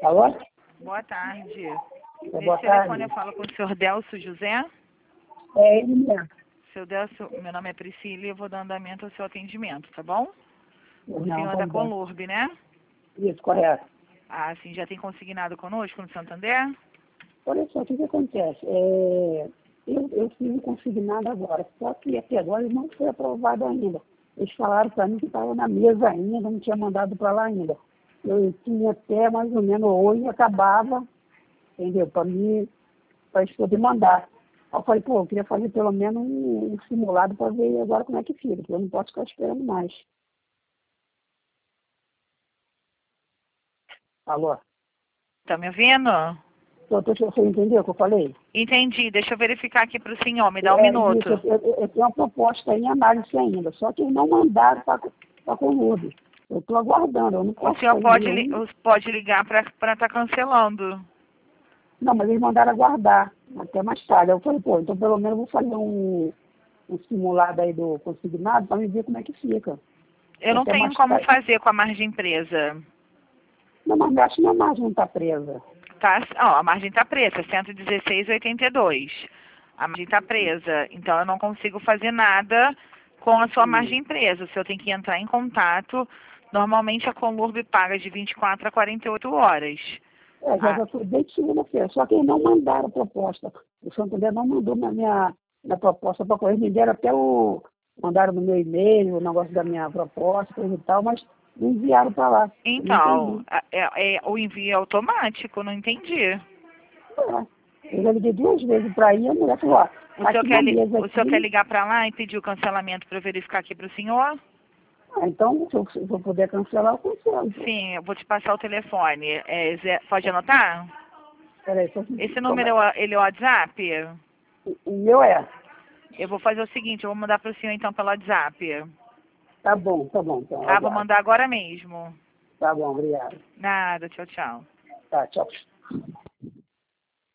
Alô? Boa tarde. Boa Nesse tarde. telefone eu falo com o senhor Delcio José. É ele mesmo. Seu Delcio, meu nome é Priscila e eu vou dar andamento ao seu atendimento, tá bom? O Não, senhor é tá da bom. Conlurb, né? Isso, correto. Ah, sim, já tem consignado conosco no Santander? Olha só, o que acontece? Eu fiz um consignado agora, só que até agora ele não foi aprovado ainda. Eles falaram para mim que estava na mesa ainda, não tinha mandado para lá ainda. Eu tinha até mais ou menos hoje, acabava, entendeu? Para eles poderem mandar. Aí eu falei, pô, eu queria fazer pelo menos um simulado para ver agora como é que fica, porque eu não posso ficar esperando mais. Alô? Tá me ouvindo? Você entendeu o que eu falei? Entendi, deixa eu verificar aqui para o senhor, me dá um Isso, minuto. eu tenho uma proposta em análise ainda, só que eles não mandaram para a Conlurb. Eu estou aguardando, eu não O posso senhor fazer nenhum. pode ligar para estar cancelando. Não, mas eles mandaram aguardar até mais tarde. Eu falei, pô, então pelo menos eu vou fazer um simulado aí do consignado para me ver como é que fica. Eu não Até tenho mais como tarde. fazer com a margem presa. Não, mas acho que minha margem não está presa. Tá, ó, a margem está presa, 116,82. A margem está presa, então eu não consigo fazer nada com a sua Hum. margem presa. O senhor tem que entrar em contato. Normalmente a Conlurb paga de 24 a 48 horas. Ah, Já foi desde segunda-feira, só que eles não mandaram a proposta. O Santander não mandou minha proposta para correr, me deram até mandaram no meu e-mail o negócio da minha proposta, coisa e tal, mas não enviaram para lá. Eu não então, entendi. o envio é automático, não entendi. Eu já liguei 2 vezes para ir, a mulher falou, ó, O tá senhor aqui na quer, mesa o senhor quer aqui, ligar para lá e pedir o cancelamento para eu verificar aqui para o senhor? então se eu puder cancelar, eu cancelo. Pô. Sim, eu vou te passar o telefone. Pode anotar? Peraí, só Esse como número é? ele é o WhatsApp? O meu é. Eu vou fazer o seguinte, eu vou mandar para o senhor então pelo WhatsApp. Tá bom, então, eu Tá, vou aguardo. mandar agora mesmo. Tá bom, obrigado. Nada, tchau, tchau. Tá, tchau.